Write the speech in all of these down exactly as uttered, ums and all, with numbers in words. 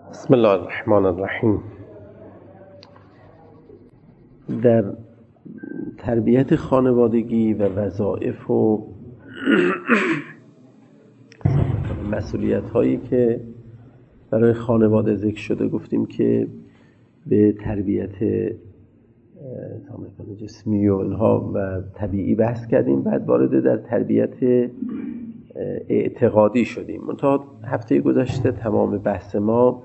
بسم الله الرحمن الرحیم. در تربیت خانوادگی و وظایف و مسئولیت هایی که برای خانواده ذکر شده گفتیم که به تربیت جسمی و اینها و طبیعی بحث کردیم، بعد وارد در تربیت اعتقادی شدیم. منتها هفته گذشته تمام بحث ما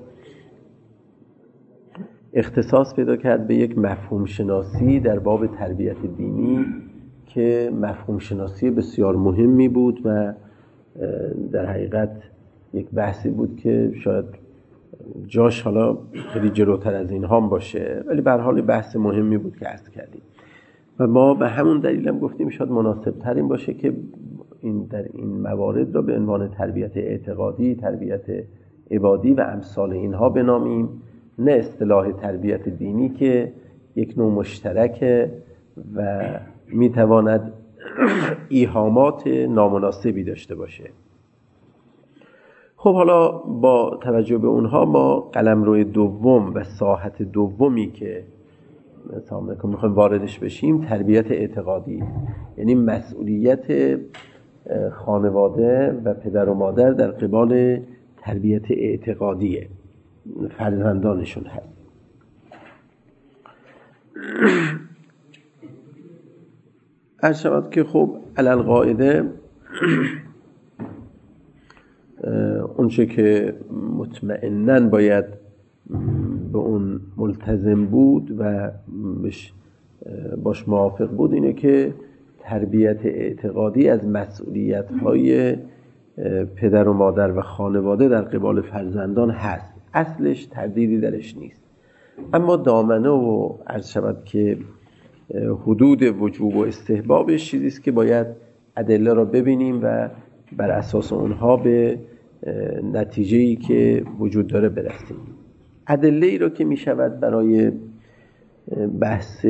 اختصاص پیدا کرد به یک مفهوم شناسی در باب تربیت دینی که مفهوم شناسی بسیار مهمی بود و در حقیقت یک بحثی بود که شاید جاش حالا خیلی جلوتر از این هم باشه، ولی به هر حال بحث مهمی بود که عرض کردیم و ما به همون دلیل هم گفتیم شاید مناسب تر این باشه که این در این موارد را به عنوان تربیت اعتقادی، تربیت عبادی و امثال اینها بنامیم، نه اصطلاح تربیت دینی که یک نوع مشترکه و میتواند ایهامات نامناسبی داشته باشه. خب حالا با توجه به اونها ما قلمرو دوم و ساحت دومی که مثلا که میخوایم واردش بشیم تربیت اعتقادی، یعنی مسئولیت خانواده و پدر و مادر در قبال تربیت اعتقادیه فرزندانشون هست. عرض شود که خب علل قاعده اونچه که مطمئناً باید به اون ملتزم بود و باش موافق بود اینه که تربیت اعتقادی از مسئولیت‌های پدر و مادر و خانواده در قبال فرزندان هست، اصلش تردیدی درش نیست. اما دامنه و عرض شود که حدود وجوب و استحبابش چیزی است که باید ادله را ببینیم و بر اساس اونها به نتیجه‌ای که وجود داره برسیم. ادله ای را که می شود برای بحث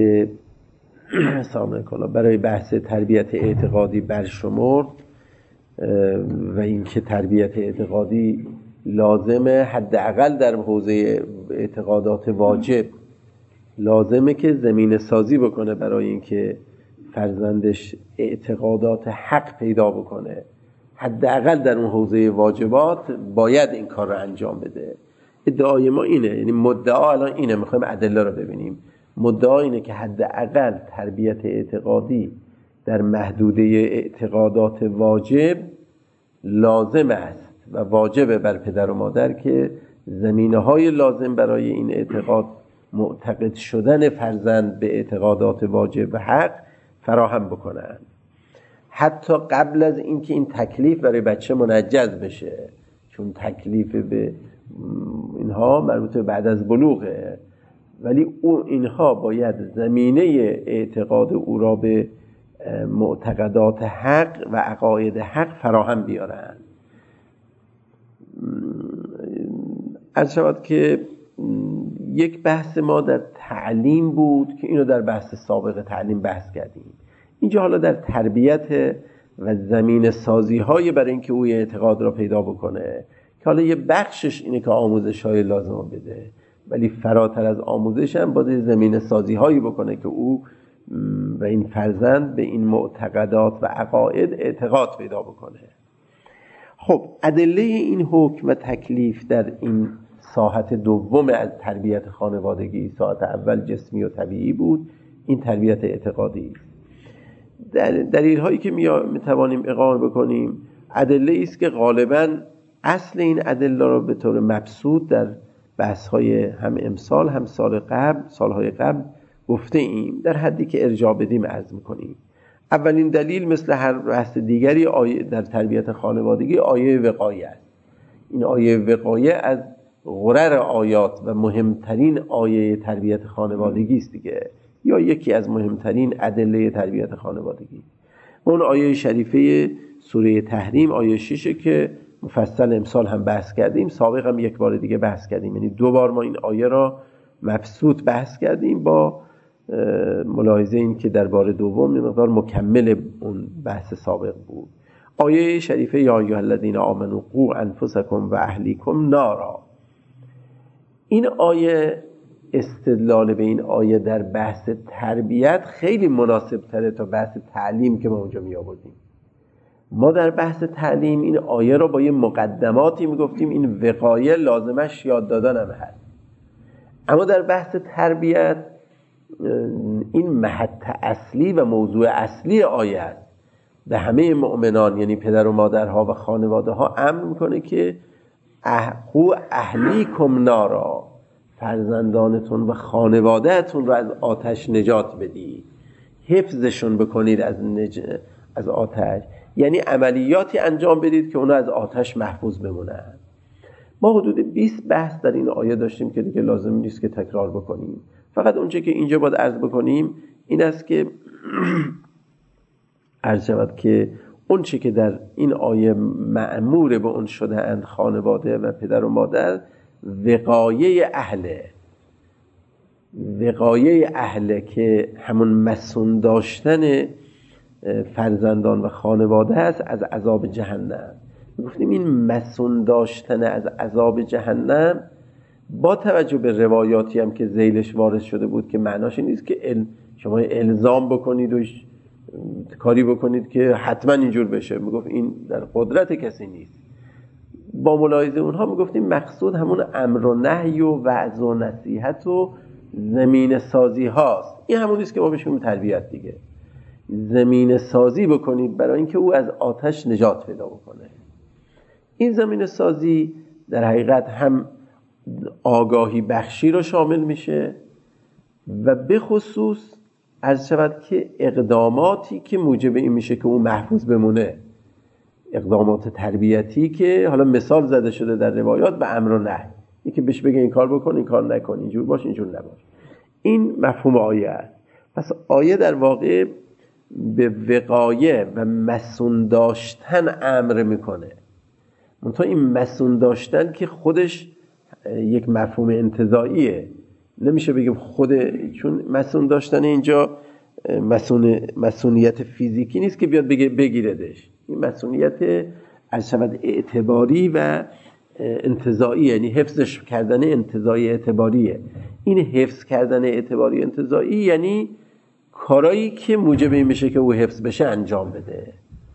برای بحث تربیت اعتقادی برشمرد و اینکه تربیت اعتقادی لازمه حداقل در حوزه اعتقادات واجب لازمه که زمینه سازی بکنه برای اینکه فرزندش اعتقادات حق پیدا بکنه، حداقل در اون حوزه واجبات باید این کار رو انجام بده. ادعای ما اینه، یعنی مدعا الان اینه، میخوایم ادله رو ببینیم. مدعا اینه که حداقل تربیت اعتقادی در محدوده اعتقادات واجب لازم است و واجبه بر پدر و مادر که زمینه‌های لازم برای این اعتقاد معتقد شدن فرزند به اعتقادات واجب و حق فراهم بکنن، حتی قبل از اینکه این تکلیف برای بچه منجز بشه، چون تکلیف به اینها مربوط بعد از بلوغه، ولی او اینها باید زمینه اعتقاد او را به معتقدات حق و عقاید حق فراهم بیارن. عرض شود که یک بحث ما در تعلیم بود که اینو در بحث سابق تعلیم بحث کردیم. اینجا حالا در تربیت و زمین سازی های برای اینکه او اعتقاد را پیدا بکنه که حالا یه بخشش اینه که آموزش های لازم بده، ولی فراتر از آموزش هم باید زمین سازی هایی بکنه که او و این فرزند به این معتقدات و عقاید اعتقاد پیدا بکنه. خب ادله این حکم و تکلیف در این ساحت دوم از تربیت خانوادگی، ساحت اول جسمی و طبیعی بود، این تربیت اعتقادی. دلیل هایی که می توانیم اقامه بکنیم ادله است که غالباً اصل این ادله را به طور مبسوط در بحث های هم امسال هم سال قبل سالهای قبل گفته ایم، در حدی که ارجاع بدیم عرض میکنیم. اولین دلیل مثل هر بحث دیگری آیه در تربیت خانوادگی آیه وقایه است. این آیه وقایه از غرر آیات و مهمترین آیه تربیت خانوادگی است دیگه، یا یکی از مهمترین ادله تربیت خانوادگی. اون آیه شریفه سوره تحریم آیه شش که مفصل امسال هم بحث کردیم، سابق هم یک بار دیگه بحث کردیم، یعنی دو بار ما این آیه را مبسوط بحث کردیم با ملاحظه این که در بار دوم مقدار مکمل اون بحث سابق بود. آیه شریفه یا ایها الذین آمنوا قوا انفسکم و اهلیکم نارا، این آیه استدلال به این آیه در بحث تربیت خیلی مناسب تره تا بحث تعلیم که ما اونجا می آوردیم. ما در بحث تعلیم این آیه رو با یه مقدماتی می گفتیم این وقایه لازمش یاد دادن هم هست، اما در بحث تربیت این محط اصلی و موضوع اصلی آیه است. به همه مؤمنان یعنی پدر و مادرها و خانواده ها امر میکنه که قو اهلیکم نارا، فرزندانتون و خانوادهتون رو از آتش نجات بدید، حفظشون بکنید از نج... از آتش، یعنی عملیاتی انجام بدید که اونا از آتش محفوظ بمونن. ما حدود بیست بحث در این آیه داشتیم که دیگه لازم نیست که تکرار بکنیم. فقط اونچه که اینجا باید عرض بکنیم این است که عرض شود که اونچه که در این آیه مأمور به اون شده اند خانواده و پدر و مادر، وقایه اهله، وقایه اهله که همون مسون داشتن فرزندان و خانواده است از عذاب جهنم. گفتیم این مسون داشتن از عذاب جهنم با توجه به روایاتی هم که ذیلش وارد شده بود که معناش این نیست که شما الزام بکنید و کاری بکنید که حتما اینجور بشه. میگفت این در قدرت کسی نیست. با ملاحظه اونها میگفتیم مقصود همون امر و نهی و وعظ و نصیحت و زمین سازی هاست. این همون نیست که ما بهش میگیم تربیت دیگه. زمین سازی بکنید برای اینکه او از آتش نجات پیدا بکنه. این زمین سازی در حقیقت هم آگاهی بخشی رو شامل میشه و به خصوص عرض شود که اقداماتی که موجب این میشه که اون محفوظ بمونه، اقدامات تربیتی که حالا مثال زده شده در روایات به امر و نهی، این که بهش بگه این کار بکن این کار نکن، اینجور باش اینجور نباش. این مفهوم آیه است. پس آیه در واقع به وقایه و مسون داشتن امر میکنه. منتها این مسون داشتن که خودش یک مفهوم انتزاعیه، نمیشه بگیم خود، چون مسون داشتن اینجا مسون مسئولیت فیزیکی نیست که بیاد بگه بگیردش. این مسئولیت از شود اعتباری و انتزاعی، یعنی حفظش کردن انتزاعی اعتباریه. این حفظ کردن اعتباری انتزاعی یعنی کارایی که موجب این میشه که او حفظ بشه انجام بده.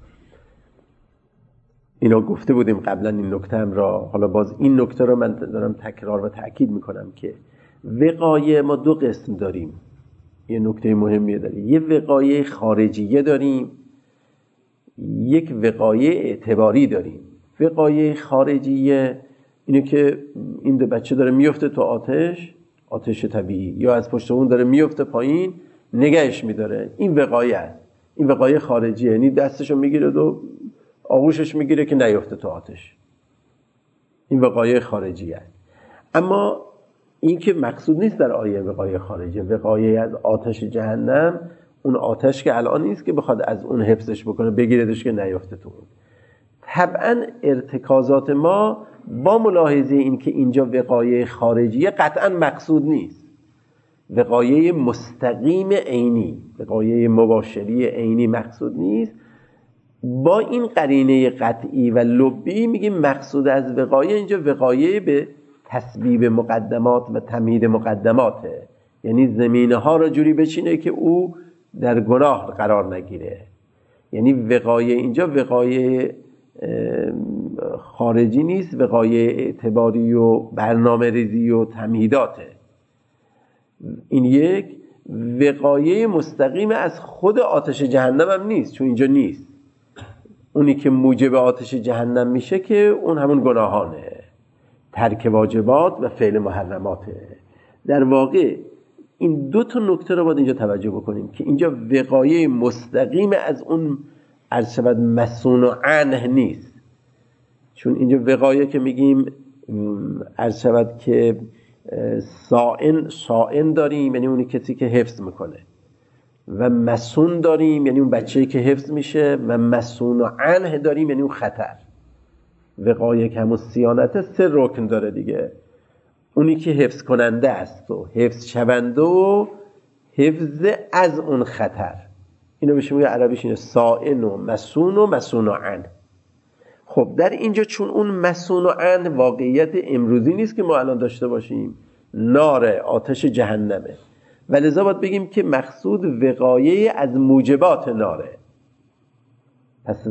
اینا گفته بودیم قبلا این نکته هم را، حالا باز این نکته رو من دارم تکرار و تأکید میکنم که وقایه ما دو قسم داریم. یه نکته مهمیه داریم، یه وقایه خارجیه داریم، یک وقایه اعتباری داریم. وقایه خارجیه اینه که این بچه داره میفته تو آتش، آتش طبیعی، یا از پشت اون داره میفته پایین نگهش میداره، این وقایه است. این وقایه خارجیه، یعنی دستشو میگیره و آغوشش میگیره که نیفته تو آتش. این وقایه خارجیه است. اما این که مقصود نیست در آیه وقایه خارجیه، وقایه از آتش جهنم، اون آتش که الان نیست که بخواد از اون حفظش بکنه بگیردش که نیفته تو اون. طبعا ارتکازات ما با ملاحظه این که اینجا وقایه خارجیه قطعا مقصود نیست. وقایه مستقیم عینی، وقایه مباشری عینی مقصود نیست. با این قرینه قطعی و لبی میگیم مقصود از وقایه اینجا وقایه به تسبیب مقدمات و تمهید مقدماته، یعنی زمینه ها را جوری بچینه که او در گناه قرار نگیره. یعنی وقایه اینجا وقایه خارجی نیست، وقایه اعتباری و برنامه ریزی و تمهیداته. این یک وقایه مستقیم از خود آتش جهنم هم نیست، چون اینجا نیست. اونی که موجب آتش جهنم میشه که اون همون گناهانه، ترک واجبات و فعل محرماته. در واقع این دو تا نکته رو باید اینجا توجه بکنیم که اینجا وقایه مستقیم از اون عرض شود مسون و عنه نیست. چون اینجا وقایه که میگیم عرض شود که سائن سائن داریم، یعنی اونی کسی که حفظ میکنه، و مسون داریم یعنی اون بچه‌ای که حفظ میشه، و مسون و عنه داریم یعنی اون خطر. وقایه که همون صیانت سه رکن داره دیگه، اونی که حفظ کننده است و حفظ شونده و حفظ از اون خطر. اینو بهش میگه عربیش اینه سائن و مسون و مسون و عنه. خب در اینجا چون اون مسونعن واقعیت امروزی نیست که ما الان داشته باشیم، نار آتش جهنمه، و لذا باید بگیم که مقصود وقایه از موجبات ناره. پس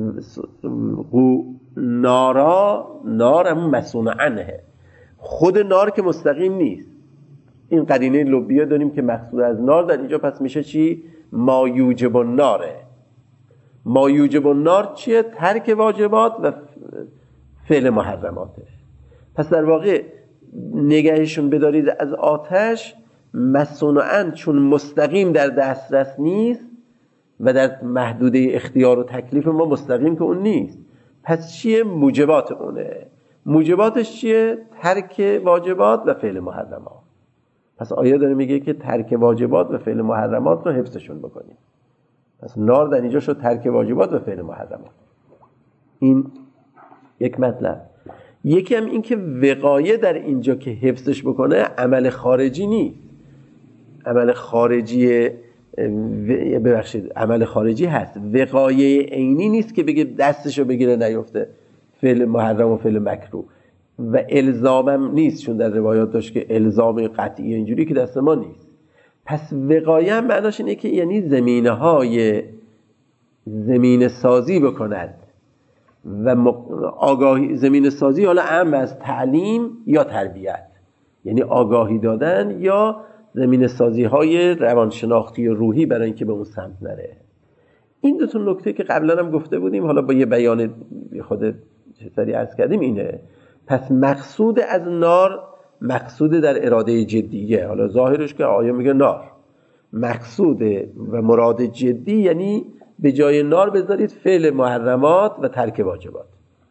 نارا نار همون مسونعنه، خود نار که مستقیم نیست. این قرینه لبیه داریم که مقصود از نار در اینجا پس میشه چی؟ ما یوجب الناره. ما یوجب النار چیه؟ ترک واجبات و فعل محرماته. پس در واقع نگهشون بدارید از آتش مسونعن، چون مستقیم در دسترس نیست و در محدوده اختیار و تکلیف ما مستقیم که اون نیست. پس چیه؟ موجبات اونه. موجباتش چیه؟ ترک واجبات و فعل محرمات. پس آیه داره میگه که ترک واجبات و فعل محرمات رو حفظشون بکنیم. پس نار در اینجا شد ترک واجبات و فعل محرمات. این یک مطلب. یکی هم این که وقایه در اینجا که حفظش بکنه عمل خارجی نیست. عمل خارجی ببخشید عمل خارجی هست، وقایه عینی نیست که بگه دستشو بگیره نیفته، فعل محرم و فعل مکروه. و الزامم نیست، چون در روایات داشت که الزام قطعی اینجوری که دست ما نیست. پس وقایه هم معناش اینه که یعنی زمینه های زمین سازی بکند و آگاهی. زمین سازی حالا اهم از تعلیم یا تربیت، یعنی آگاهی دادن یا زمین سازی های روانشناختی و روحی برای اینکه به اون سمت نره. این دو تا نکته که قبلا هم گفته بودیم، حالا با یه بیان خود چطوری عرض کردیم اینه. پس مقصود از نار مقصود در اراده جدیه. حالا ظاهرش که آیه میگه نار، مقصود و مراد جدی یعنی به جای نار بذارید فعل محرمات و ترک واجبات.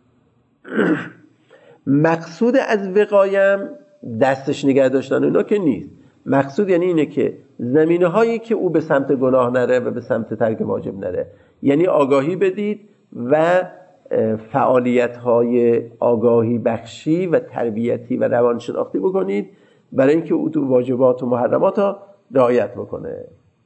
مقصود از وقایم دستش نگه داشتن اینا که نیست. مقصود یعنی اینه که زمینه هایی که او به سمت گناه نره و به سمت ترک واجب نره، یعنی آگاهی بدید و فعالیت های آگاهی بخشی و تربیتی و روانشناختی بکنید برای اینکه او تو واجبات و محرمات ها رعایت بکنه.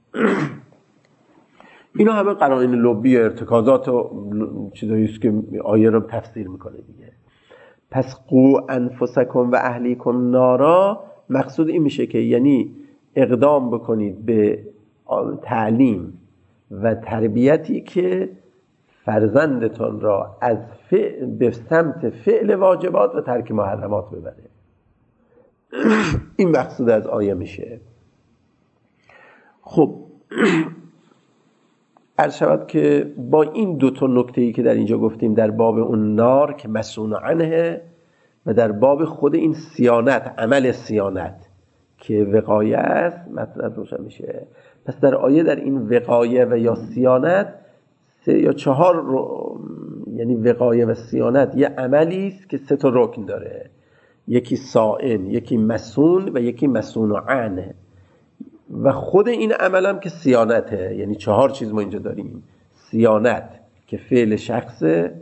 اینا همه قرائن لبی ارتکازات و چیزایی است که آیه رو تفسیر میکنه دیگه. پس قو انفسکم و اهلیکم نارا، مقصود این میشه که یعنی اقدام بکنید به تعلیم و تربیتی که فرزندتان را از فعل به سمت فعل واجبات و ترک محرمات ببره. این مقصود از آیه میشه. خب عرض شود که با این دو تا نکته‌ای که در اینجا گفتیم، در باب اون نار که مسئول عنه و در باب خود این صیانت، عمل صیانت که وقایه است، مطلب روشن میشه. پس در آیه در این وقایه و یا صیانت سه یا چهار رو، یعنی وقایه و صیانت یه عملی است که سه تا رکن داره، یکی صائن، یکی مسون و یکی مسون عنه. و خود این عمل هم که صیانته، یعنی چهار چیز ما اینجا داریم. صیانت که فعل شخصه،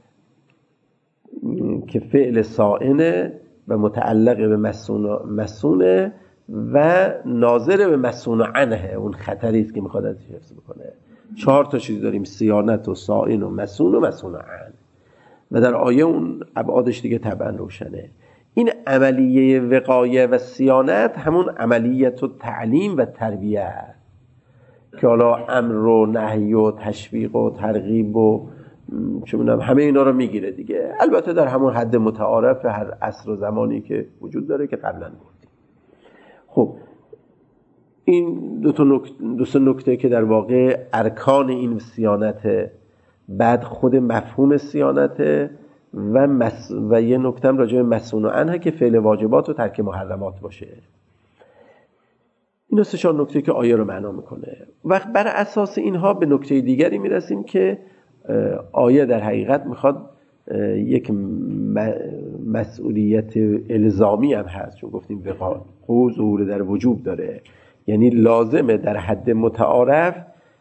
که فعل صائنه و متعلق به مسونه و ناظر به مسون عنه، اون خطری است که میخواد ازش حفظ بکنه. چهار تا چیز داریم، صیانت و صائن و مسون و مسون عن. و در آیه اون ابعادش دیگه طبعا روشنه. این عملیه وقایه و صیانت همون عملیت و تعلیم و تربیه که حالا امر و نهی و تشویق و ترغیب و چه می‌دونم همه اینا رو میگیره دیگه. البته در همون حد متعارف هر عصر و زمانی که وجود داره که قبلا گفتیم. خب این دو تا نکته دو سه نکته که در واقع ارکان این صیانت، بعد خود مفهوم صیانت و مس... و یه نکته هم راجع به مسون عنه که فعل واجبات و ترک محرمات باشه. این سه چهار نکته که آیه رو معنا میکنه. وقت بر اساس اینها به نکته دیگری میرسیم که آیه در حقیقت میخواد یک مسئولیت الزامی هم هست، چون گفتیم وقایه ظهور در وجوب داره، یعنی لازمه در حد متعارف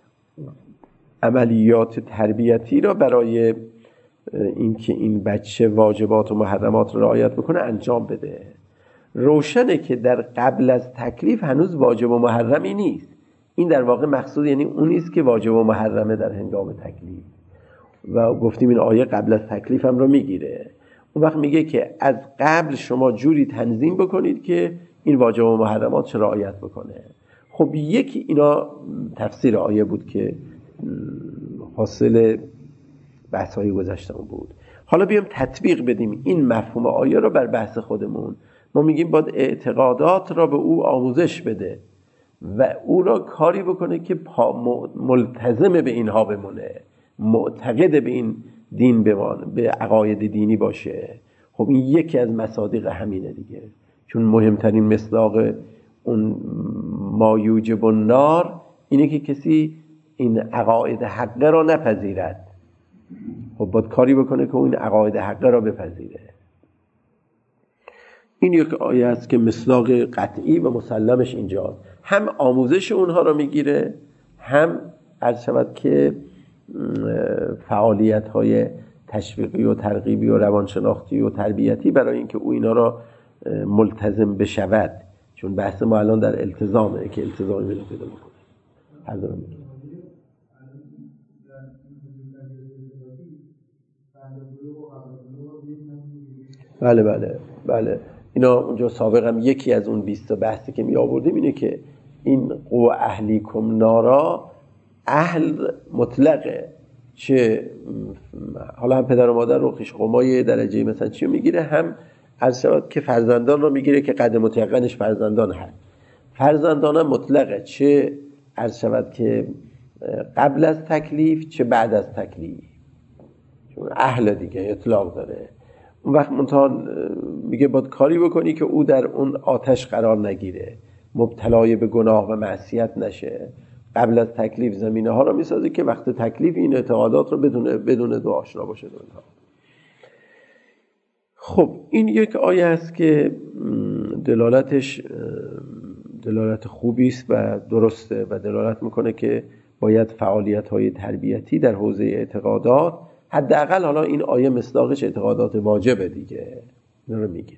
عملیات تربیتی را برای اینکه این بچه واجبات و محرمات را رعایت بکنه انجام بده. روشنه که در قبل از تکلیف هنوز واجب و محرمی نیست. این در واقع مقصود یعنی اون نیست که واجب و محرمه در هنگام تکلیف. و گفتیم این آیه قبل از تکلیف هم رو میگیره. اون وقت میگه که از قبل شما جوری تنظیم بکنید که این واجب و محرمات چه رعایت بکنه. خب یکی اینا تفسیر آیه بود که حاصل بحث‌های گذشتمون بود. حالا بیام تطبیق بدیم این مفهوم آیه رو بر بحث خودمون. ما میگیم باید اعتقادات را به او آموزش بده و او را کاری بکنه که ملتزم به اینها بمونه، معتقد به این دین بمانه، به عقاید دینی باشه. خب این یکی از مصادیق همینه دیگه، چون مهمترین مصداق اون ما یوجب النار اینه که کسی این عقاید حقه را نپذیرد. خب باید کاری بکنه که این عقاید حقه را بپذیره. این یک آیه است که مصداق قطعی و مسلمش اینجاست، هم آموزش اونها را میگیره، هم عرض شود که فعالیت های تشویقی و ترغیبی و روانشناختی و تربیتی برای اینکه او اینا را ملتزم بشود. چون بحث ما الان در التزامه که التزامی رو پیدا بکنه. حاضر میگه بله بله بله اینا اونجا سابقا هم یکی از اون بیست تا بحثی که می آوردیم اینه که این قو اهلیکم نارا اهل مطلقه، چه حالا هم پدر و مادر رو خویش قومای درجه مثلا چی میگیره، هم از شود که فرزندان رو میگیره که قد متیقنش فرزندان هست. فرزندان هم مطلقه، چه از شود که قبل از تکلیف چه بعد از تکلیف، چون اهل دیگه اطلاق داره. اون وقت منتها میگه باید کاری بکنی که او در اون آتش قرار نگیره، مبتلای به گناه و معصیت نشه. قبل از تکلیف زمینه ها رو میسازه که وقت تکلیف این اعتقادات رو بدون بدون دو آشنا باشه دونها. خب این یک آیه است که دلالتش دلالت خوبی است و درسته و دلالت میکنه که باید فعالیت‌های تربیتی در حوزه اعتقادات، حداقل حالا این آیه مصداقش اعتقادات واجبه دیگه، اینا رو میگیره.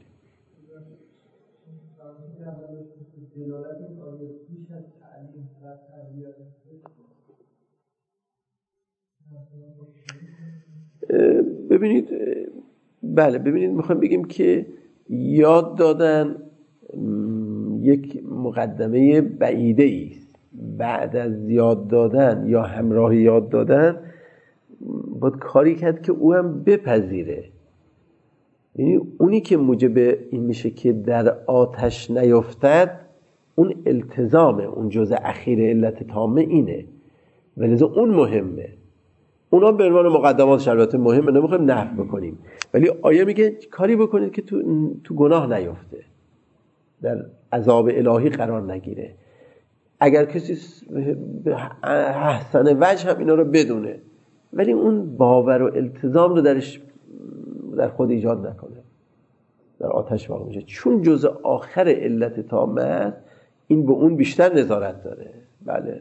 ببینید بله ببینید میخوام بگیم که یاد دادن یک مقدمه بعیده است. بعد از یاد دادن یا همراه یاد دادن باید کاری کرد که او هم بپذیره. یعنی اونی که موجب این میشه که در آتش نیفتد اون التزامه، اون جزء اخیر علت تامه اینه، ولذا اون مهمه. اونا به عنوان مقدمات البته مهمه، نمیخوایم نفی بکنیم، ولی آیه میگه کاری بکنید که تو تو گناه نیفته، در عذاب الهی قرار نگیره. اگر کسی به احسن وجه هم اینا رو بدونه ولی اون باور و التزام رو درش در خود ایجاد نکنه، در آتش واقع میشه، چون جزء آخر علت تامه است. این به اون بیشتر نظارت داره. بله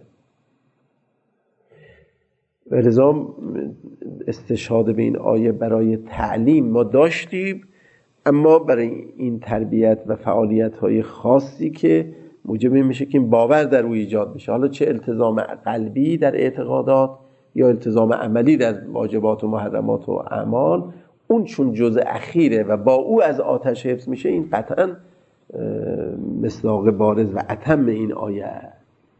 ولذا استشهاد به این آیه برای تعلیم ما داشتیم، اما برای این تربیت و فعالیت‌های خاصی که موجب میشه که این باور در او ایجاد بشه، حالا چه التزام قلبی در اعتقادات یا التزام عملی در واجبات و محرمات و اعمال، اون چون جزء اخیره و با او از آتش حفظ میشه، این قطعاً مصداق بارز و اتم این آیه است.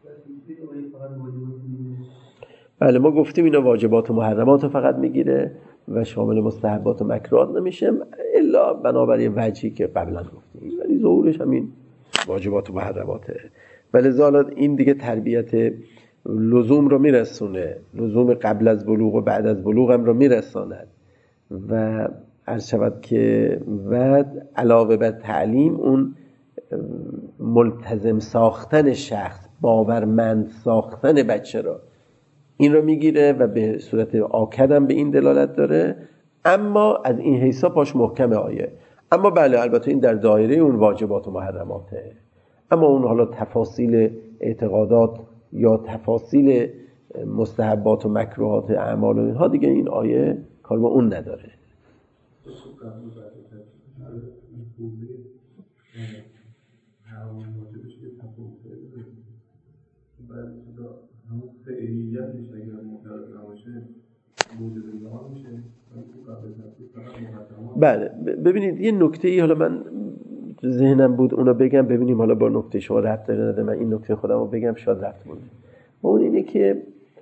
بله ما گفتیم اینا واجبات و محرمات رو فقط میگیره و شامل مستحبات و مکروهات نمیشه، الا بنابر وجهی که قبلا گفتیم، ولی ظهورش همین واجبات و محرماته. ولی زالت این دیگه تربیت لزوم رو میرسونه، لزوم قبل از بلوغ و بعد از بلوغ هم رو میرساند و عرض شود که و علاوه بر تعلیم اون ملتزم ساختن شخص، باورمند ساختن بچه را، این رو میگیره و به صورت آکد هم به این دلالت داره. اما از این حیثا پاش محکم آیه. اما بله البته این در دایره اون واجبات و محرماته، اما اون حالا تفاصیل اعتقادات یا تفاصیل مستحبات و مکروهات اعمال و اینها دیگه این آیه کار با اون نداره. همون فعلیتش اگر مقرر نباشه بله ببینید یه نکته ای حالا من ذهنم بود اونو بگم، ببینیم حالا با نکته شما ربط داره نده. من این نکته خودم رو بگم شاید ربط بوده. و اون اینه که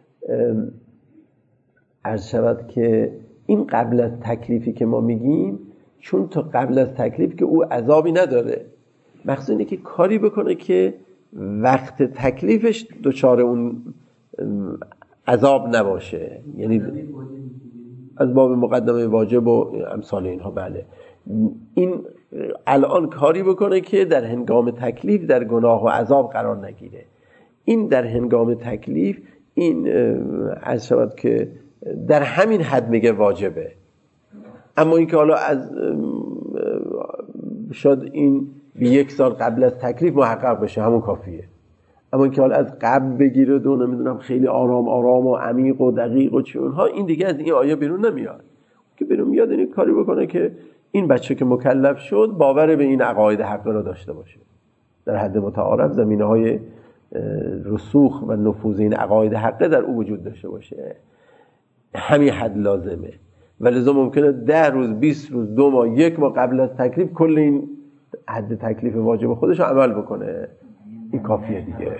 عرض شود که این قبل از تکلیفی که ما میگیم، چون تا قبل از تکلیف که او عذابی نداره، مقصود اینه که کاری بکنه که وقت تکلیفش دچار اون عذاب نباشه، یعنی از باب مقدمه واجب و امثال اینها. بله این الان کاری بکنه که در هنگام تکلیف در گناه و عذاب قرار نگیره. این در هنگام تکلیف این عرض شود که در همین حد میگه واجبه، اما این که حالا از شاید این به یک سال قبل از تکلیف محقق بشه همون کافیه، اما این که حالا از قبل بگیره و نمیدونم خیلی آرام آرام و عمیق و دقیق و چه اونها، این دیگه از این آیه بیرون نمیاد. که بیرون میاد این کاری بکنه که این بچه که مکلف شد باور به این عقاید حق را داشته باشه، در حد متعارف زمینه های رسوخ و نفوذ این عقاید حق در او وجود داشته باشه، همین حد لازمه. ولذا ممکنه ده روز، بیست روز، دو ماه، یک ماه قبل از تکلیف کل این حد تکلیف واجب خودش رو عمل بکنه، این کافیه دیگه.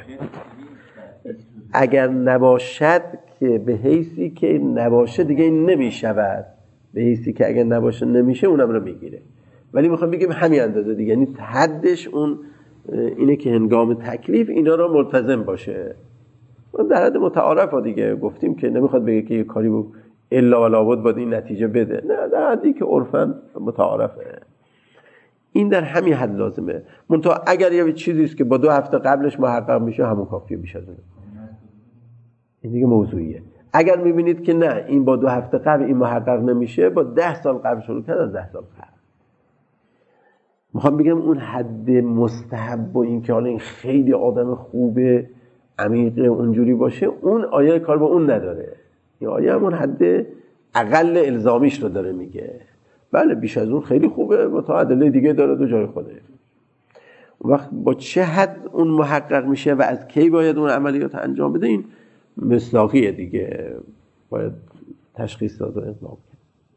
اگر نباشد که به حیثی که نباشه دیگه این نمیشود، به حیثی که اگر نباشه نمیشه اونم رو میگیره. ولی میخوام بگم همین اندازه دیگه، یعنی حدش اون اینه که هنگام تکلیف اینا رو ملتزم باشه. در حد متعارف ها دیگه گفتیم که نمیخواد بگه که یه کاری با الا ولا بد باید این نتیجه بده، نه، در حدی که عرفاً متعارفه. این در همین حد لازمه. منتها اگر یه چیزی است که با دو هفته قبلش محقق میشه همون کافیه، بیش از اون این دیگه موضوعیه. اگر میبینید که نه این با دو هفته قبل این محقق نمیشه، با ده سال قبل شروع کرد، از ده سال قبل. میخوام بگم اون حد مستحب و این که حالا این خیلی آدم خوبه عمیقه اونجوری باشه، اون آیه کار با اون نداره. این آیه همون حد اقل الزامیش رو داره میگه. بله بیش از اون خیلی خوبه، متعادله دیگه داره دو جای خوده. اون وقت با چه حد اون محقق میشه و از کی باید اون عملیات انجام بده، این مصداقیه دیگه، باید تشخیص داد و اطلاق کرد.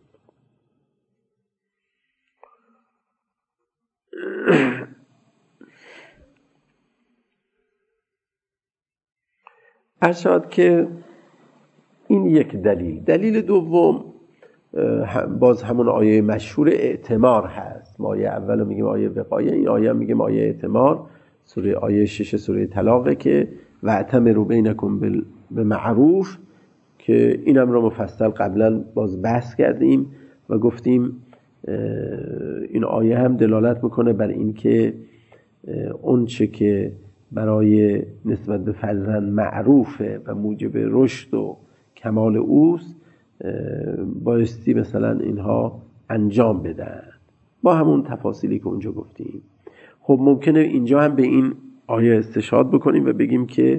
عرض شد که این یک دلیل. دلیل دوم باز همون آیه مشهور اعتمار هست. ما آیه اول میگیم آیه وقایه، این آیه میگیم آیه اعتمار. سوره آیه شش سوره طلاقه که واعتمروا بینکم بالمعروف، که اینم رو مفصل قبلا باز بحث کردیم و گفتیم این آیه هم دلالت میکنه بر این که اون چه که برای نسبت به فرزند معروفه و موجب رشد و کمال اوست بایستی مثلا اینها انجام بدن، با همون تفاصیلی که اونجا گفتیم. خب ممکنه اینجا هم به این آیه استشهاد بکنیم و بگیم که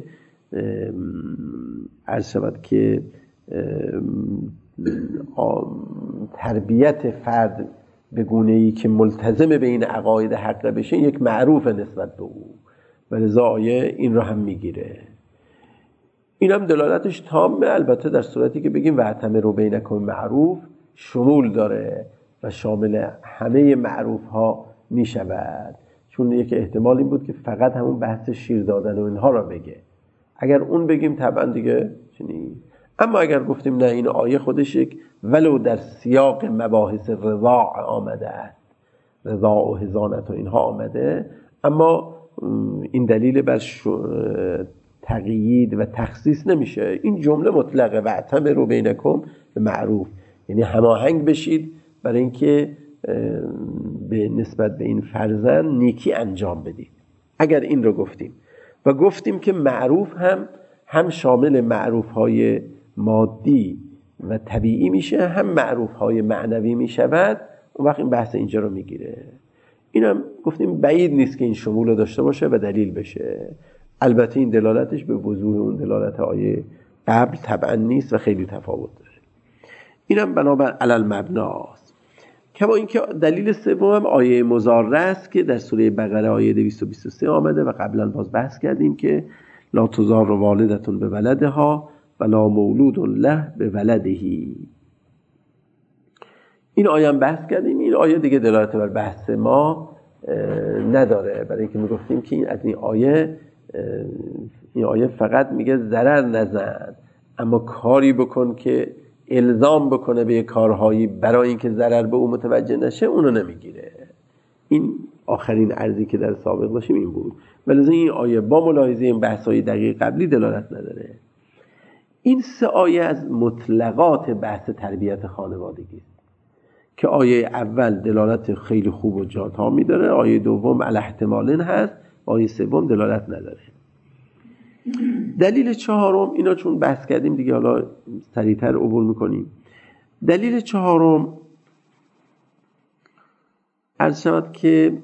عرض شود که تربیت فرد به گونه‌ای که ملتزم به این عقاید حق بشه یک معروف نسبت به او، ولذا آیه این رو هم میگیره. این هم دلالتش تامه، البته در صورتی که بگیم واعتمروا بینکم معروف شمول داره و شامل همه معروف ها می شود، چون یک احتمال این بود که فقط همون بحث شیر دادن و اینها را بگه. اگر اون بگیم طبعا دیگه چنین، اما اگر گفتیم نه این آیه خودش یک ولو در سیاق مباحث رضاع آمده است، رضاع و حضانت و اینها آمده، اما این دلیل بر تقیید و تخصیص نمیشه. این جمله مطلقه واعتمروا بینکم بالمعروف، یعنی هماهنگ بشید برای اینکه به نسبت به این فرزند نیکی انجام بدید. اگر این رو گفتیم و گفتیم که معروف هم هم شامل معروف های مادی و طبیعی میشه، هم معروف های معنوی میشود، اون وقت این بحث اینجا رو میگیره. اینم گفتیم بعید نیست که این شمول رو داشته باشه و دلیل بشه. البته این دلالتش به وضوح اون دلالت آیه قبل طبعا نیست و خیلی تفاوت داره. اینم بنابر علل مبناست. کما اینکه دلیل سوم هم آیه مضاره است که در سوره بقره آیه دویست و بیست و سه آمده و قبلا باز بحث کردیم که لا تضار والدة بولدها ولا مولود له به ولدهی. این آیه هم بحث کردیم. این آیه دیگه دلالت بر بحث ما نداره، برای اینکه میگفتیم که این از این آیه این آیه فقط میگه ضرر نزن، اما کاری بکن که الزام بکنه به کارهایی برای اینکه ضرر به اون متوجه نشه، اونو نمیگیره. این آخرین عرضی که در سابق داشتیم این بود. ولی این آیه با ملاحظه این بحث‌های دقیق قبلی دلالت نداره. این سه آیه از مطلقات بحث تربیت خانوادگی است که آیه اول دلالت خیلی خوب و جاتا داره، آیه دوم علی احتمالن هست، آیه سوم دلالت نداره. دلیل چهارم، اینا چون بحث کردیم دیگه حالا سریعتر عبور میکنیم. دلیل چهارم عرض شود که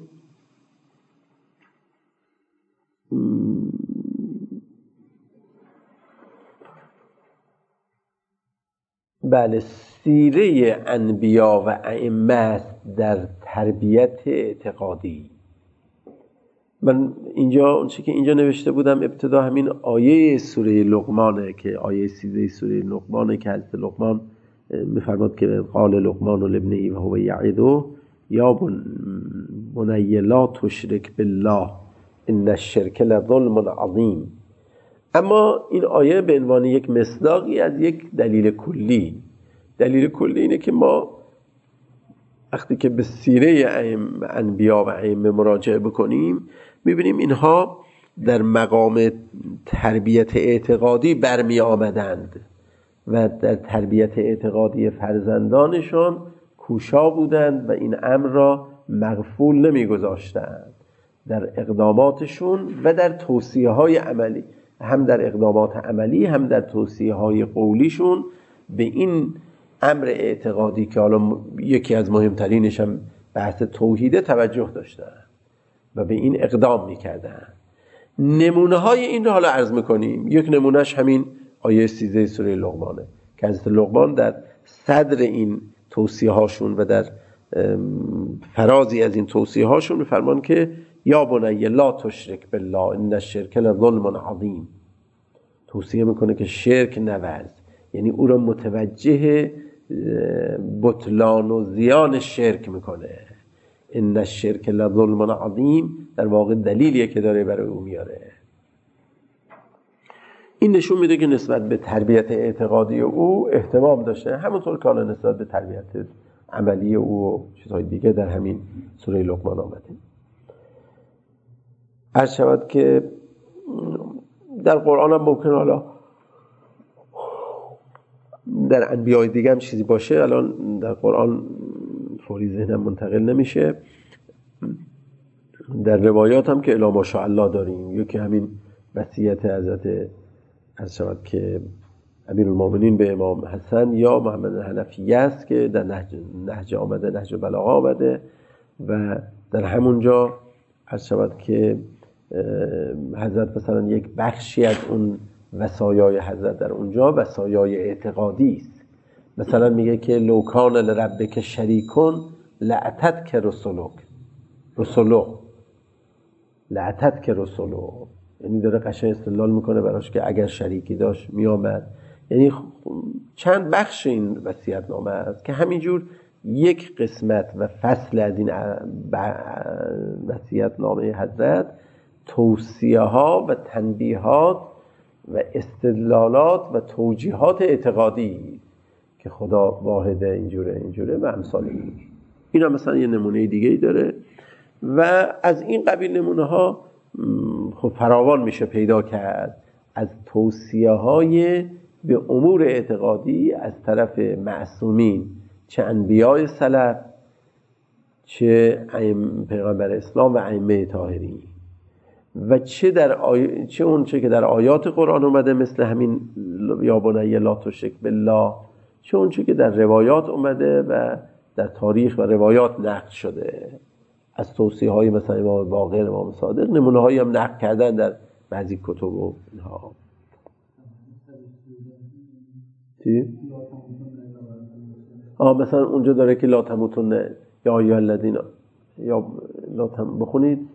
بله سیره انبیا و ائمه است در تربیت اعتقادی. من اینجا اون چیزی که اینجا نوشته بودم ابتدا همین آیه سوره لقمانه که آیه سیزده سوره لقمانه که حضرت لقمان می‌فرماد که قال لقمان لابنه و هو یعظه یا بنی لا تشرک بالله ان الشرک لظلم عظیم. اما این آیه به عنوان یک مصداقی از یک دلیل کلی، دلیل کلی اینه که ما وقتی که به سیره انبیا و ائمه مراجعه بکنیم میبینیم اینها در مقام تربیت اعتقادی برمی آمدند و در تربیت اعتقادی فرزندانشان کوشا بودند و این امر را مغفول نمی گذاشتند در اقداماتشون و در توصیه های عملی، هم در اقدامات عملی هم در توصیه های قولیشون به این امر اعتقادی که حالا یکی از مهمترینش هم بحث توحیده توجه داشتن و به این اقدام میکردن. نمونه های این رو حالا عرض میکنیم. یک نمونهش همین آیه سیزده سوره لقمانه که حضرت لقمان در صدر این توصیه هاشون و در فرازی از این توصیه هاشون میفرمان که یا بنی لا تشرک بالله ان الشرک لظلم عظیم. توصیه میکنه که شرک نورز، یعنی او را متوجه بطلان و زیان شرک میکنه. ان الشرک لظلم عظیم در واقع دلیلیه که داره برای او میاره. این نشون میده که نسبت به تربیت اعتقادی او اهتمام داشته، همونطور که حالا نسبت به تربیت عملی او و چیزهای دیگه در همین سوره لقمان آمده. عرض شود که در قرآن هم ممکن حالا در انبیاء دیگه هم چیزی باشه، الان در قرآن فوری ذهنم منتقل نمیشه. در روایات هم که الا ماشاءالله داریم، یکی همین وصیت حضرت عرض شود که امیرالمومنین به امام حسن یا محمد حنفیه است که در نهج, نهج آمده، نهج بلاغه آمده و در همونجا عرض شود که حضرت مثلا یک بخشی از اون وصایای حضرت در اونجا وصایای اعتقادی است. مثلا میگه که لو کان لربک شریکون لاتتک رسولک رسولو لاتتک رسولو، یعنی داره قشنگ استدلال میکنه براش که اگر شریکی داشت میامد. یعنی چند بخش این وصیت‌نامه است که همینجور یک قسمت و فصل از این وصیت‌نامه حضرت توصیه ها و تنبیهات و استدلالات و توجیهات اعتقادی که خدا واحده اینجوره اینجوره و امثال این. اینا مثلا یه نمونه دیگه ای داره و از این قبیل نمونه ها خب فراوان میشه پیدا کرد از توصیه های به امور اعتقادی از طرف معصومین، چه انبیاء سلف چه پیغمبر اسلام و ائمه طاهرین، و چه در آی... چه اون چه که در آیات قرآن اومده مثل همین یا بنی لا تشرک بالله، چه اون چه که در روایات اومده و در تاریخ و روایات نقل شده از توصیه های مثلا امام باقر، امام صادق. نمونه هایی هم نقل کردن در بعضی کتب و اینها. چی؟ آه مثلا اونجا داره که لا تموتن یا ایها الذین یا لا تم بخونید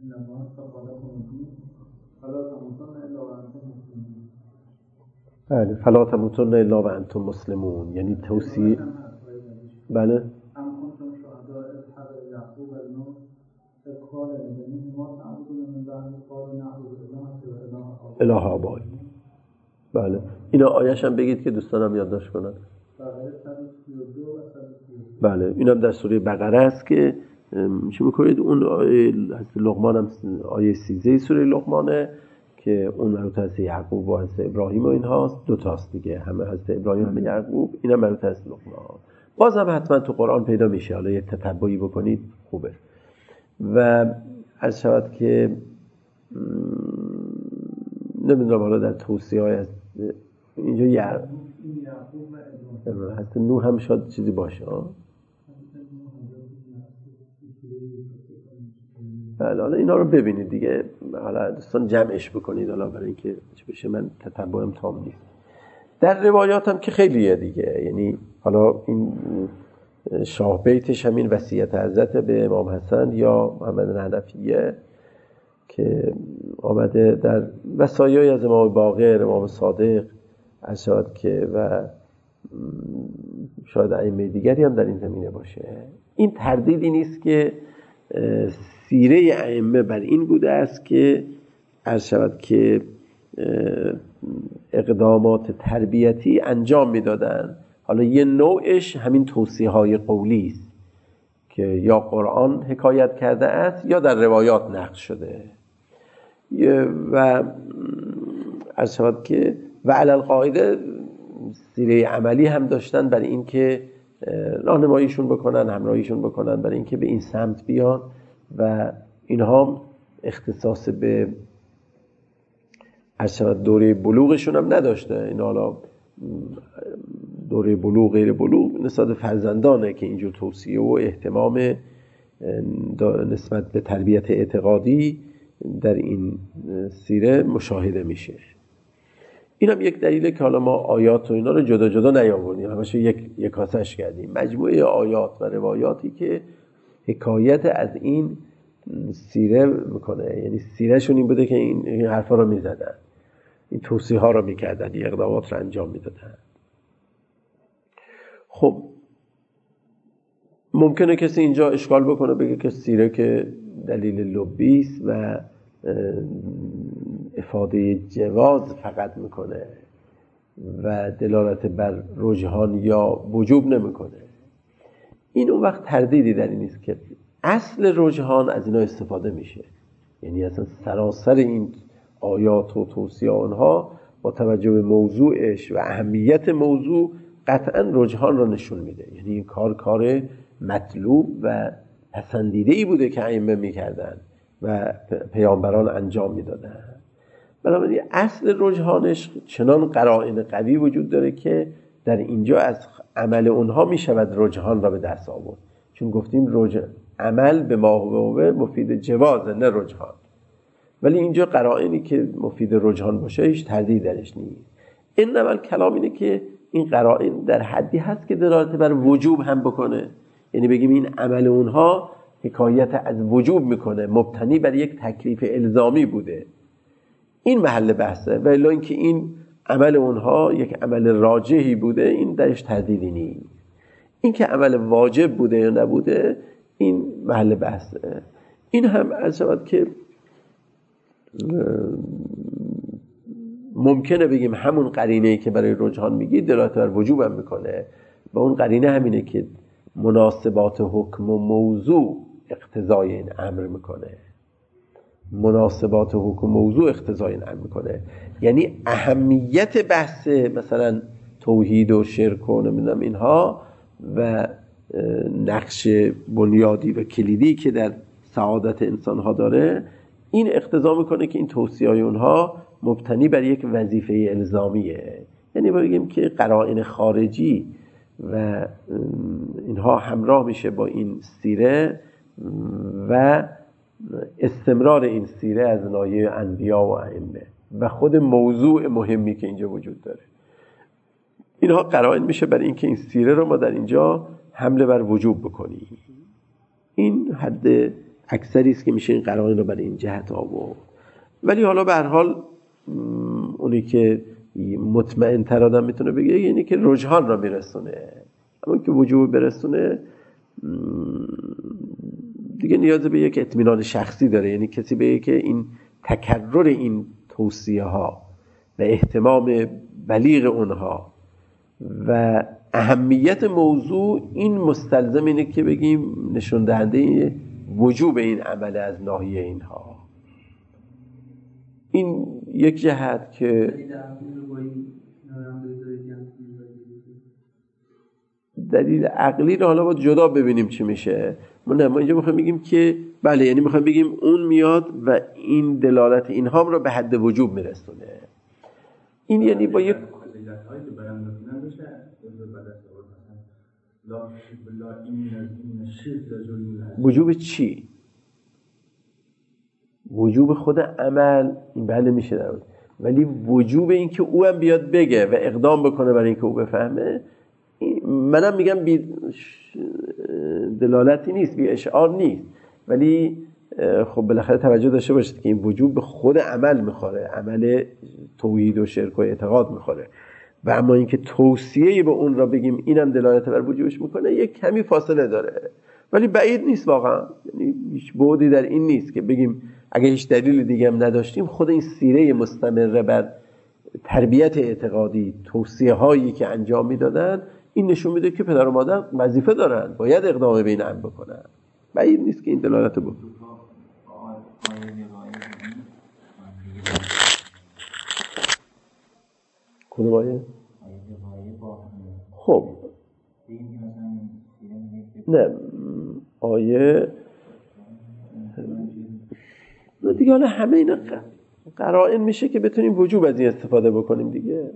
بله فلا تموتن الا و انتم مسلمون، یعنی توصیه. بله اله آبای. بله اینا آیش هم بگید که دوستانم یادداشت کنن. بله اینم در سوره بقره است که چی میکنید اون آیه لقمان هم آیه سیزده سوره لقمانه که اون مربوط هست یعقوب و هست ابراهیم و اینهاست، دو تاست دیگه، همه هست ابراهیم همه یعقوب، اینم مربوط هست لقمان. باز هم حتما تو قرآن پیدا میشه، حالا یه تتبعی بکنید خوبه. و از شود که نمیدونم حالا در توصیه های هست اینجا یعقوب هست، نوح هم شاید چیزی باشه. بله حالا اینا رو ببینید دیگه، حالا دوستان جمعش بکنید حالا برای اینکه چه بشه، من تتبعم تام نیست. در روایات هم که خیلیه دیگه، یعنی حالا این شاه بیتش همین وصیت حضرت به امام حسن یا محمد حنفیه که آمده در وصایای از امام باقر، امام صادق، از شاید که و شاید ائمه دیگری هم در این زمینه باشه. این تردیدی نیست که سیره ائمه بر این بوده است که عرض شود که اقدامات تربیتی انجام میدادن. حالا یه نوعش همین توصیه های قولی است که یا قرآن حکایت کرده است یا در روایات نقل شده و عرض شود که و علی القاعده سیره عملی هم داشتن برای این که راهنماییشون بکنن، همراهیشون بکنن برای این که به این سمت بیان و اینها اختصاص به عرض شود دوره بلوغشون هم نداشته. این حالا دوره بلوغ غیر بلوغ نسبت فرزندانه که اینجور توصیه و اهتمام نسبت به تربیت اعتقادی در این سیره مشاهده میشه. این هم یک دلیله که حالا ما آیات و اینا رو جدا جدا نیاوردیم، همش یک یکاسش کردیم. مجموعه آیات و روایاتی که حکایت از این سیره میکنه، یعنی سیرهشون این بوده که این, این حرفا رو میزدن، این توصیه ها رو میکردن، این اقدامات رو انجام میدادن. خب ممکنه کسی اینجا اشکال بکنه بگه که سیره که دلیل لبی است و افاده جواز فقط میکنه و دلالت بر رجحان یا وجوب نمیکنه. این اون وقت تردیدی در این نیست که اصل رجحان از اینا استفاده میشه، یعنی اصلا سراسر این آیات و توصیه آنها با توجه به موضوعش و اهمیت موضوع قطعا رجحان را نشون میده. یعنی این کار کار مطلوب و پسندیده‌ای بوده که ائمه میکردن و پیامبران انجام میدادن. بنابراین اصل رجحانش چنان قرائن قوی وجود داره که در اینجا از عمل اونها میشود رجحان را به دست آورد، چون گفتیم رجحان عمل به ما هو مفید جواز نه رجحان، ولی اینجا قرائنی که مفید رجحان باشه هیچ تردید درش نیست. این اول کلام اینه که این قرائن در حدی هست که دلالت بر وجوب هم بکنه، یعنی بگیم این عمل اونها حکایت از وجوب میکنه، مبتنی بر یک تکلیف الزامی بوده. این محل بحثه، ولی اینکه این عمل اونها یک عمل راجحی بوده این درش تردیدی نیست. این که عمل واجب بوده یا نبوده این محل بحثه. این هم از شود که ممکنه بگیم همون قرینه‌ای که برای رجحان میگی دلالت بر وجوب هم میکنه و اون قرینه همینه که مناسبات حکم و موضوع اقتضای این امر میکنه. مناسبات حکم و موضوع اقتضای این امر میکنه، یعنی اهمیت بحث مثلا توحید و شرک و نمیدونم اینها و نقش بنیادی و کلیدی که در سعادت انسانها داره، این اقتضا میکنه که این توصیه‌های اونها مبتنی بر یک وظیفه الزامیه. یعنی بگیم که قرائن خارجی و اینها همراه میشه با این سیره و استمرار این سیره از ناحیه انبیا و ائمه و خود موضوع مهمی که اینجا وجود داره، اینها قرائن میشه برای اینکه این سیره رو ما در اینجا حمله بر وجوب بکنیم. این حد اکثری است که میشه این قرائن رو برای این جهت آورد. ولی حالا به هر حال اونی که مطمئن تر آدم میتونه بگه یعنی که رجحان را میرسونه، اما که وجوب برسونه دیگه نیاز به یک اطمینان شخصی داره. یعنی کسی بگه که این تکرر این توصیه ها و اهتمام بلیغ اونها و اهمیت موضوع این مستلزم اینه که بگیم نشون دهنده وجوب این عمل از ناحیه اینها. این یک جهت که دلیل عقلی رو حالا باید جدا ببینیم چی میشه. ما نه ما اینجا میخوایم بگیم که بله، یعنی میخوایم بگیم اون میاد و این دلالت اینها رو به حد وجوب میرسونه. این یعنی با یک وجوب چی؟ وجوب خود عمل این بله میشه در بود. ولی وجوب این که او هم بیاد بگه و اقدام بکنه برای اینکه او بفهمه، منم میگم بی دلالتی نیست، بی اشعار نیست، ولی خب بالاخره توجه داشته باشید که این وجوب به خود عمل میخوره، عمل توحید و شرک و اعتقاد میخوره. و اما اینکه توصیه به اون را بگیم اینم دلالت بر وجوبش میکنه یک کمی فاصله داره، ولی بعید نیست واقعا. یعنی هیچ بعدی در این نیست که بگیم اگه هیچ دلیل دیگه هم نداشتیم خود این سیره مستمره بر تربیت اعتقادی، توصیه هایی که انجام میدادن، این نشون میده که پدر و مادر وظیفه دارن، باید اقدام به این امر بکنن. بعید نیست که این دلالت بود. کدوم آیه؟ خب نه آیه دیگه حالا همه اینا قرائن میشه که بتونیم وجوب از این استفاده بکنیم دیگه.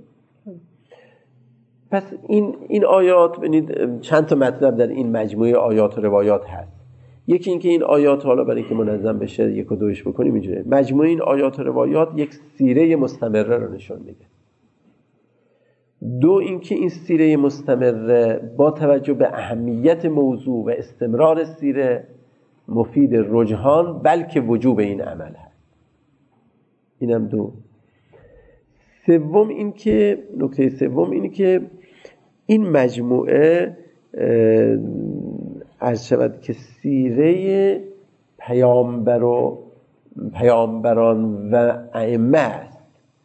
پس این این آیات ببینید چند تا مطلب در این مجموعه آیات و روایات هست. یکی این که این آیات حالا برای اینکه منظم بشه یک و دوش بکنیم اینجوری، مجموعه این آیات و روایات یک سیره مستمره رو نشون میده. دو اینکه این سیره مستمره با توجه به اهمیت موضوع و استمرار سیره مفید رجحان بلکه وجوب این عمل هست. اینم دو. سوم این که نکته سوم اینه که این مجموعه عرض شود که سیره پیامبر و پیامبران و ائمه است.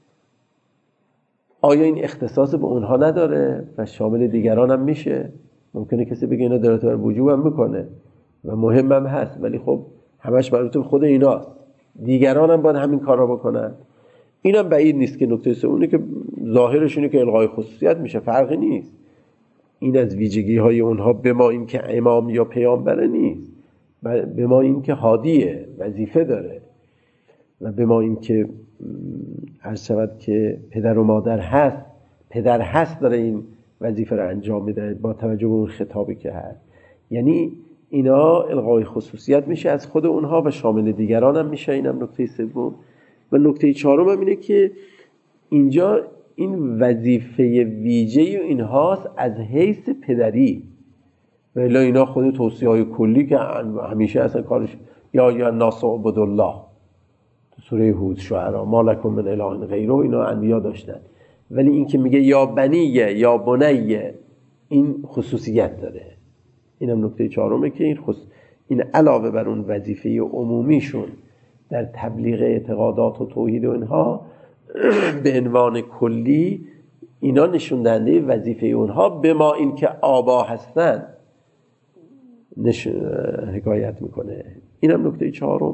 آیا این اختصاص به اونها نداره و شامل دیگران هم میشه؟ ممکنه کسی بگه اینا دلالت بر وجوب هم میکنه و مهم هم هست، ولی خب همش مربوط به خود ایناست، دیگران هم باید همین کار را بکنن. اینم بعید نیست که نکته سومی که ظاهرشونه که الغای خصوصیت میشه، فرقی نیست. این از ویژگی های اونها به ما این که امام یا پیامبر نیست، به ما این که هادیه، وظیفه داره، و به ما این که عرض شود که پدر و مادر هست، پدر هست داره این وظیفه رو انجام میده با توجه به اون خطابی که هست. یعنی اینا الغای خصوصیت میشه از خود اونها و شامل دیگران هم میشه. اینم نکته سوم. و نکته چهارم هم اینه که اینجا این وظیفه ویژه اینهاست از حیث پدری، و الا اینا خود توصیه های کلی که همیشه اصلا کارش یا یا ناس عبدالله تو سوره هود، شعرا، ما لکم من اله غیره، اینا انبیا داشتن. ولی این که میگه یا بنیه یا بنیه این خصوصیت داره. اینم نکته چهارمه که این خص... این علاوه بر اون وظیفه عمومیشون در تبلیغ اعتقادات و توحید و اینها به عنوان کلی، اینا نشون دهنده وظیفه اونها به ما این که آبا هستن نش... حکایت میکنه. اینم نکته چهارم.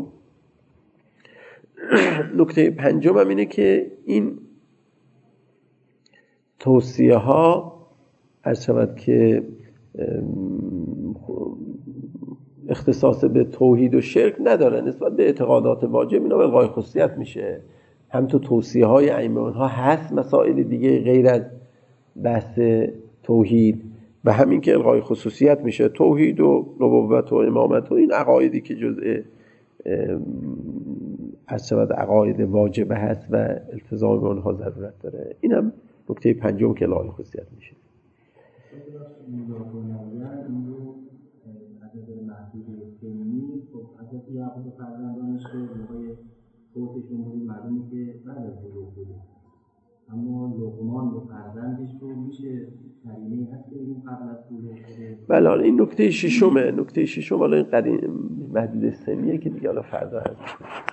نکته پنجم هم اینه که این توصیه ها عرض شود که اختصاص به توحید و شرک نداره، نسبت به اعتقادات واجب اینا الغای خصوصیت میشه. هم تو توصیه های ائمه اونها هست مسائل دیگه غیر از بحث توحید، و همین که الغای خصوصیت میشه. توحید و نبوت و امامت و این عقایدی که جزء از شود عقاید واجبه هست و التزام به اونها ضرورت داره. اینم نکته پنجم که الغای خصوصیت میشه. حضرت یعقوب فرزندانش که موقع فوتشون بود معلومه که بعد از بزرگ بوده، اما لقمان به فرزندش رو میشه قرینه هست که این قبل از بزرگ بوده. بله این نکته ششمه، نکته ششم حالا این قرینه محدود سنیه که دیگه حالا فردا هست.